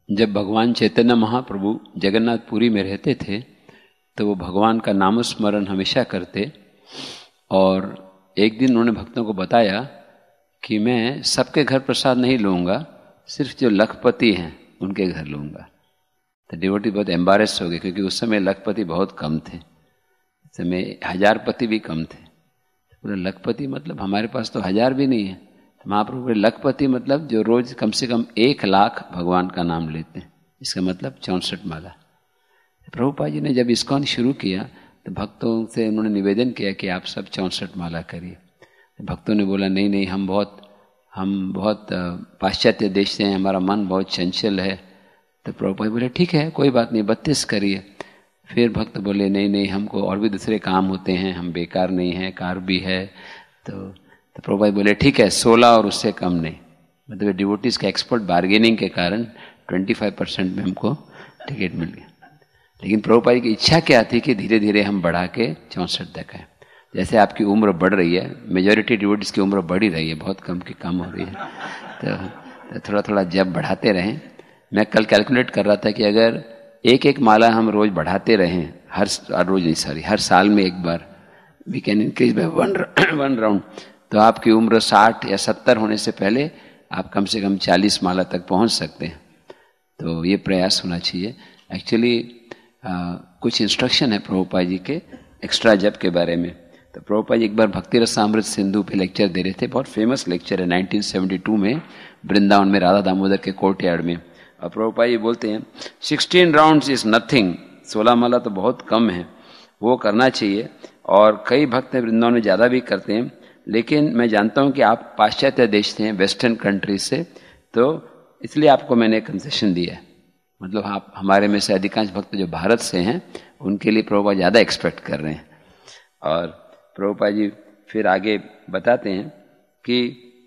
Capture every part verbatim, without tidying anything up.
जब भगवान चैतन्य महाप्रभु जगन्नाथपुरी में रहते थे तो वो भगवान का नामस्मरण हमेशा करते, और एक दिन उन्होंने भक्तों को बताया कि मैं सबके घर प्रसाद नहीं लूँगा, सिर्फ जो लखपति हैं उनके घर लूँगा। तो डिवोटी बहुत एम्बारेस हो गए, क्योंकि उस समय लखपति बहुत कम थे, उस समय हजारपति भी कम थे। पूरे लखपति मतलब हमारे पास तो हजार भी नहीं है, तो महाप्रभु बोले लखपति मतलब जो रोज कम से कम एक लाख भगवान का नाम लेते हैं, इसका मतलब चौंसठ माला। प्रभुपाद जी ने जब इस्कॉन शुरू किया तो भक्तों से उन्होंने निवेदन किया कि आप सब चौंसठ माला करिए। भक्तों ने बोला नहीं नहीं, हम बहुत हम बहुत पाश्चात्य देश से हैं, हमारा मन बहुत चंचल है। तो प्रभुपाद बोले ठीक है, कोई बात नहीं, बत्तीस करिए। फिर भक्त बोले नहीं नहीं, हमको और भी दूसरे काम होते हैं, हम बेकार नहीं हैं, कार भी है। तो, तो प्रभुपाद बोले ठीक है, सोलह और उससे कम नहीं। मतलब डिवोटीज का एक्सपर्ट बार्गेनिंग के कारण पच्चीस परसेंट में हमको टिकट मिल गया। लेकिन प्रभुपाद की इच्छा क्या थी कि धीरे धीरे हम बढ़ा के चौंसठ तक है। जैसे आपकी उम्र बढ़ रही है, मेजॉरिटी डिवोटीज की उम्र बढ़ ही रही है, बहुत कम की कम हो रही है, तो, तो थोड़ा थोड़ा जब बढ़ाते रहें। मैं कल कैलकुलेट कर रहा था कि अगर एक एक माला हम रोज बढ़ाते रहें, हर रोज नहीं सॉरी हर साल में एक बार, we can increase by one one round, तो आपकी उम्र साठ या सत्तर होने से पहले आप कम से कम चालीस माला तक पहुंच सकते हैं। तो ये प्रयास होना चाहिए। एक्चुअली कुछ इंस्ट्रक्शन है प्रभुपाद जी के एक्स्ट्रा जप के बारे में। तो प्रभुपाद जी एक बार भक्ति रसामृत सिंधु पे लेक्चर दे रहे थे, बहुत फेमस लेक्चर है, नाइनटीन सेवेंटी टू में वृंदावन में राधा दामोदर के कोर्टयार्ड में। और प्रभुपाद जी बोलते हैं सिक्सटीन राउंड्स इज नथिंग, सोलह माला तो बहुत कम है, वो करना चाहिए। और कई भक्त वृंदावन में ज़्यादा भी करते हैं, लेकिन मैं जानता हूँ कि आप पाश्चात्य देश से हैं, वेस्टर्न कंट्री से, तो इसलिए आपको मैंने कंसेशन दिया है। मतलब आप हमारे में से अधिकांश भक्त जो भारत से हैं उनके लिए प्रभुपाद ज़्यादा एक्सपेक्ट कर रहे हैं। और प्रभुपाद जी फिर आगे बताते हैं कि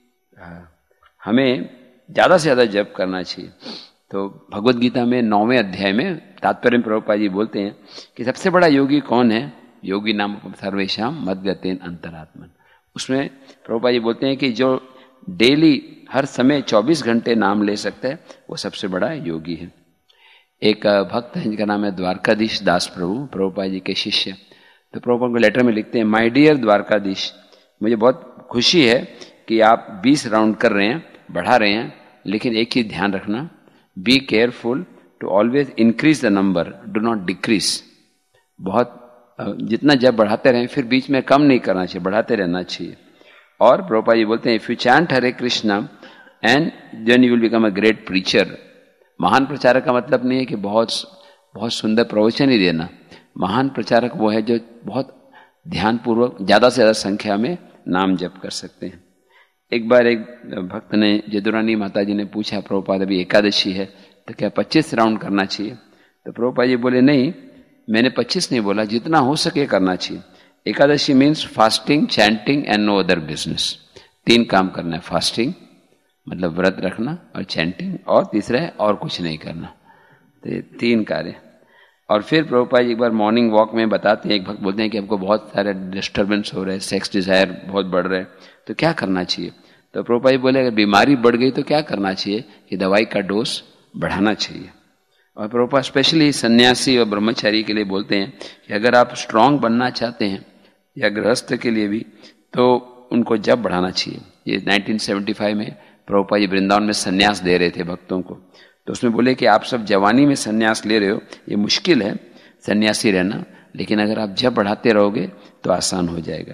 हमें ज़्यादा से ज़्यादा जप करना चाहिए। तो भगवद गीता में नौवें अध्याय में तात्पर्य में प्रभुपाद जी बोलते हैं कि सबसे बड़ा योगी कौन है, योगी नाम सर्वेशाम मद्गतेन अंतरात्मन। उसमें प्रभुपाद जी बोलते हैं कि जो डेली हर समय चौबीस घंटे नाम ले सकता है वो सबसे बड़ा योगी है। एक भक्त है जिनका नाम है द्वारकाधीश दास प्रभु, प्रभुपाद जी के शिष्य। तो प्रभुपाद को लेटर में लिखते हैं, माय डियर द्वारकाधीश, मुझे बहुत खुशी है कि आप बीस राउंड कर रहे हैं, बढ़ा रहे हैं, लेकिन एक चीज ध्यान रखना, be careful to always increase the number, do not decrease. बहुत जितना जब बढ़ाते रहें, फिर बीच में कम नहीं करना चाहिए, बढ़ाते रहना चाहिए। और प्रभुपाद जी बोलते हैं if you chant Hare Krishna and then you will become a great preacher. महान प्रचारक का मतलब नहीं है कि बहुत बहुत सुंदर प्रवचन ही देना। महान प्रचारक वो है जो बहुत ध्यानपूर्वक ज़्यादा से ज़्यादा संख्या में नाम जप कर सकते हैं। एक बार एक भक्त ने, जदुरानी माता जी ने पूछा, प्रभुपाद अभी एकादशी है तो क्या पच्चीस राउंड करना चाहिए? तो प्रभुपाद जी बोले नहीं, मैंने पच्चीस नहीं बोला, जितना हो सके करना चाहिए। Ekadashi means fasting, chanting and no other business. तीन काम करना है, फास्टिंग मतलब व्रत रखना, और चैंटिंग, और तीसरा है और कुछ नहीं करना। तो तीन कार्य। और फिर प्रभुपाद जी एक बार मॉर्निंग वॉक में बताते हैं, एक भक्त बोलते हैं कि हमको बहुत सारे डिस्टर्बेंस हो रहे हैं, सेक्स डिजायर बहुत बढ़ रहे हैं, तो क्या करना चाहिए? तो प्रभुपाद जी बोले अगर बीमारी बढ़ गई तो क्या करना चाहिए कि दवाई का डोज बढ़ाना चाहिए। और प्रभुपाद स्पेशली सन्यासी और ब्रह्मचारी के लिए बोलते हैं कि अगर आप स्ट्रांग बनना चाहते हैं, या गृहस्थ के लिए भी, तो उनको जब बढ़ाना चाहिए। ये नाइनटीन सेवेंटी फाइव में प्रभुपाद जी वृंदावन में सन्यास दे रहे थे भक्तों को, तो उसमें बोले कि आप सब जवानी में सन्यास ले रहे हो, ये मुश्किल है सन्यासी रहना, लेकिन अगर आप जब बढ़ाते रहोगे तो आसान हो जाएगा।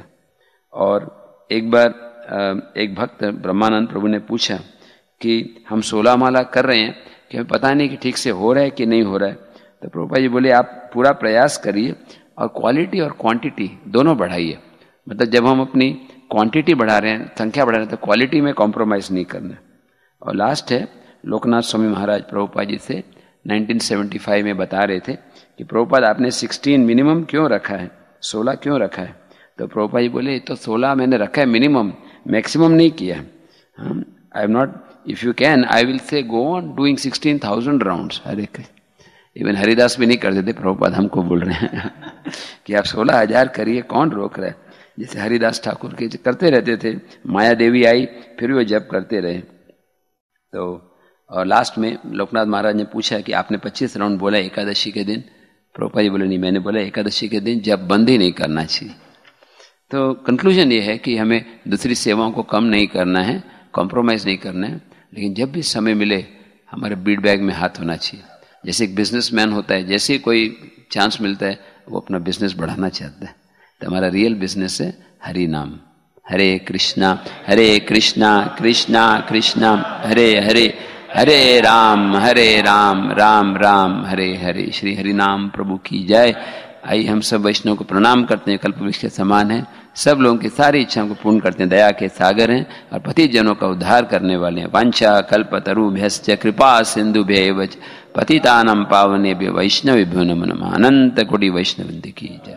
और एक बार एक भक्त ब्रह्मानंद प्रभु ने पूछा कि हम सोलह माला कर रहे हैं कि हमें पता नहीं कि ठीक से हो रहा है कि नहीं हो रहा है। तो प्रभुपाद जी बोले आप पूरा प्रयास करिए और क्वालिटी और क्वांटिटी दोनों बढ़ाइए। मतलब जब हम अपनी क्वांटिटी बढ़ा रहे हैं, संख्या बढ़ा रहे हैं, तो क्वालिटी में कॉम्प्रोमाइज नहीं करना। और लास्ट है, लोकनाथ स्वामी महाराज प्रभुपाद जी से नाइनटीन सेवेंटी फाइव में बता रहे थे कि प्रभुपाद आपने सोलह मिनिमम क्यों रखा है, सोलह क्यों रखा है? तो प्रभुपाद जी बोले तो सोलह मैंने रखा है मिनिमम, मैक्सिमम नहीं किया। I am not, if you can I will say go on doing sixteen thousand rounds. हरे इवन हरिदास भी नहीं कर देते, प्रभुपाद हमको बोल रहे हैं कि आप सोलह हजार करिए, कौन रोक रहा है? जैसे हरिदास ठाकुर के करते रहते थे, माया देवी आई फिर वो जप करते रहे। तो और लास्ट में लोकनाथ महाराज ने पूछा कि आपने पच्चीस राउंड बोला एकादशी के दिन। प्रभुपाद जी बोले नहीं, मैंने बोला एकादशी के दिन जब बंद ही नहीं करना चाहिए। तो कंक्लूजन ये है कि हमें दूसरी सेवाओं को कम नहीं करना है, कॉम्प्रोमाइज़ नहीं करना है, लेकिन जब भी समय मिले हमारे बीड बैग में हाथ होना चाहिए। जैसे एक बिजनेसमैन होता है, जैसे ही कोई चांस मिलता है वो अपना बिजनेस बढ़ाना चाहता है। तो हमारा रियल बिजनेस है हरि नाम। हरे कृष्णा हरे कृष्णा कृष्णा कृष्णा हरे हरे, हरे राम हरे राम राम राम हरे हरे। श्री हरि नाम प्रभु की जय। आइए हम सब वैष्णव को प्रणाम करते हैं, कल्प वृक्ष के समान है, सब लोगों की सारी इच्छाओं को पूर्ण करते हैं, दया के सागर हैं और पति जनों का उद्धार करने वाले हैं। वांछा कल्पतरुभ्यश्च कृपा सिंधुभ्यैव च पतितानां पावनेभ्यो वैष्णवेभ्यो नमो नमः। अनंत कोटि वैष्णव वृंद की जय।